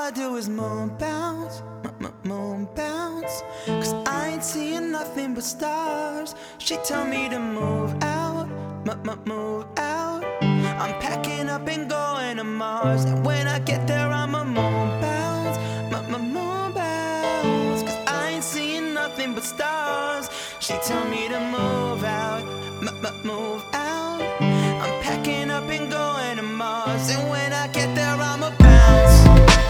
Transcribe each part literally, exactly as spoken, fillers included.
I do is moon bounce, moon bounce. Cause I ain't seeing nothing but stars. She tell me to move out, move out. I'm packing up and going to Mars. And when I get there I'ma moon bounce, moon bounce. Cause I ain't seeing nothing but stars. She tell me to move out, move out. I'm packing up and going to Mars. And when I get there I'ma bounce.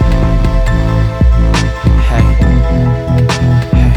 Hey, hey.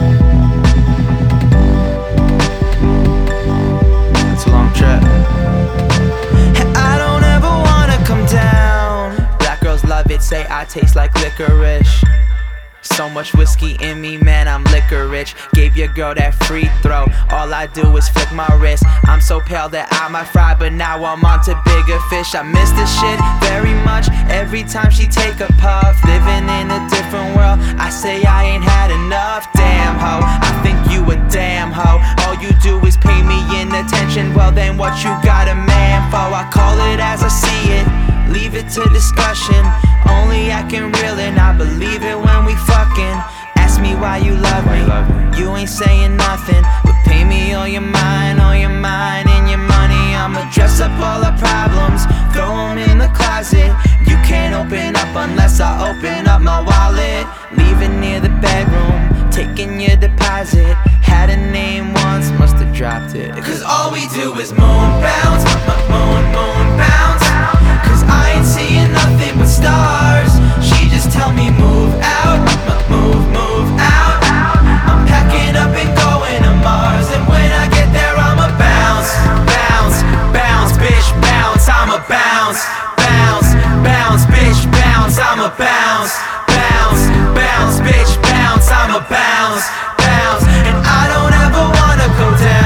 It's a long trip. And I don't ever wanna come down. Black girls love it, say I taste like licorice. So much whiskey in me, man, I'm liquor rich. Gave your girl that free throw, all I do is flick my wrist. I'm so pale that I might fry, but now I'm on to bigger fish. I miss this shit very much, every time she take a puff. Living in a different world, I say I ain't had enough. Damn ho, I think you a damn ho. All you do is pay me in attention, well then what you got a man for? I call it as I see it, leave it to discussion. Only I can reel it, I believe it when we fucking. Ask me why you love me, you ain't saying nothing. But pay me all your mind, all your mind and your money. I'ma dress up all our problems, throw them in the closet. You can't open up unless I open up my wallet. Leaving near the bedroom, taking your deposit. Had a name once, must've dropped it. Cause all we do is moon bounce, moon, moon bounce. Cause I ain't seeing nothing but stars. She just tell me move out, move, move out. I'm packing up and going to Mars. And when I get there I'ma bounce, bounce, bounce, bitch, bounce. I'ma bounce, bounce, bounce, bitch, bounce. I'ma bounce, bounce, bounce, bitch, bounce. I'ma bounce, bounce. And I don't ever wanna go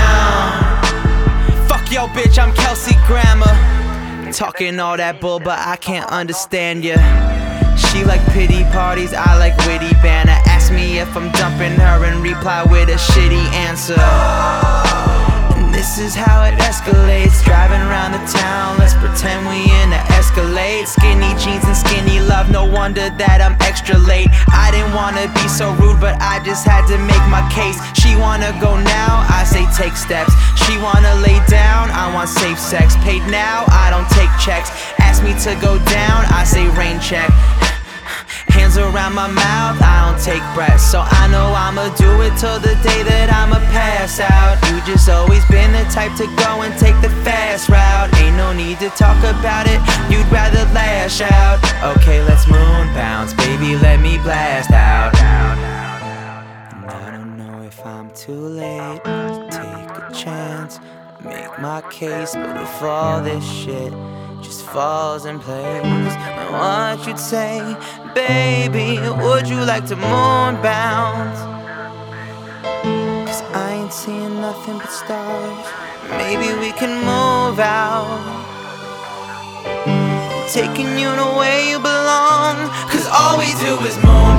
down. Fuck yo bitch, I'm Kelsey Grammer. Talking all that bull, but I can't understand ya. She like pity parties, I like witty banter. Ask me if I'm dumping her and reply with a shitty answer. And this is how it escalates. Driving around the town, let's pretend we in a Escalade. Skinny jeans and skinny love, no wonder that I'm extra late. I didn't wanna be so rude, but I just had to make my case. She wanna go now, I say take steps. She wanna lay down, I want safe sex. Paid now, I don't take checks. Ask me to go down, I say rain check. Hands around my mouth, I don't take breaths. So I know I'ma do it till the day that I'ma pass out. You just always been the type to go and take the fast route. Ain't no need to talk about it, you'd rather lash out. Okay, let's moon bounce, baby, let me blast out. And I don't know if I'm too late to take a chance, make my case. But if all this shit just falls in place, and what you'd say, baby, would you like to moon bounce? Cause I ain't seeing nothing but stars. Maybe we can move out, taking you to where you belong. Cause all we do is moon